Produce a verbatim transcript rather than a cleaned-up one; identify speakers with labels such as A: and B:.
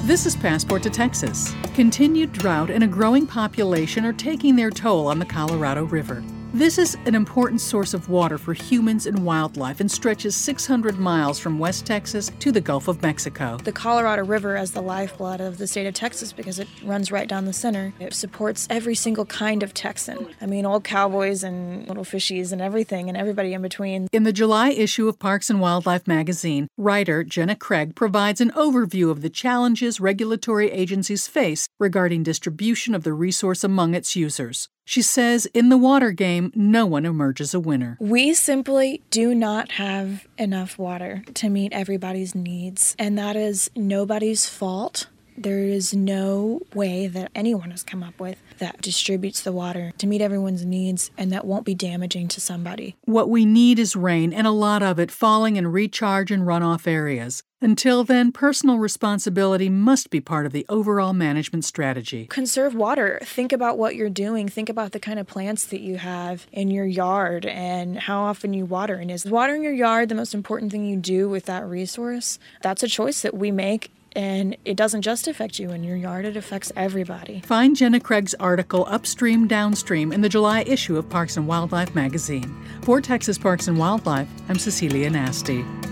A: This is Passport to Texas. Continued drought and a growing population are taking their toll on the Colorado River. This is an important source of water for humans and wildlife and stretches six hundred miles from West Texas to the Gulf of Mexico.
B: The Colorado River is the lifeblood of the state of Texas because it runs right down the center. It supports every single kind of Texan. I mean, old cowboys and little fishies and everything and everybody in between.
A: In the July issue of Parks and Wildlife magazine, writer Jenna Craig provides an overview of the challenges regulatory agencies face regarding distribution of the resource among its users. She says in the water game, no one emerges a winner.
B: We simply do not have enough water to meet everybody's needs, and that is nobody's fault. There is no way that anyone has come up with that distributes the water to meet everyone's needs and that won't be damaging to somebody.
A: What we need is rain, and a lot of it falling in recharge and runoff areas. Until then, personal responsibility must be part of the overall management strategy.
B: Conserve water. Think about what you're doing. Think about the kind of plants that you have in your yard and how often you water. And is watering your yard the most important thing you do with that resource? That's a choice that we make. And it doesn't just affect you in your yard, it affects everybody.
A: Find Jenna Craig's article Upstream, Downstream in the July issue of Parks and Wildlife magazine. For Texas Parks and Wildlife, I'm Cecilia Nasty.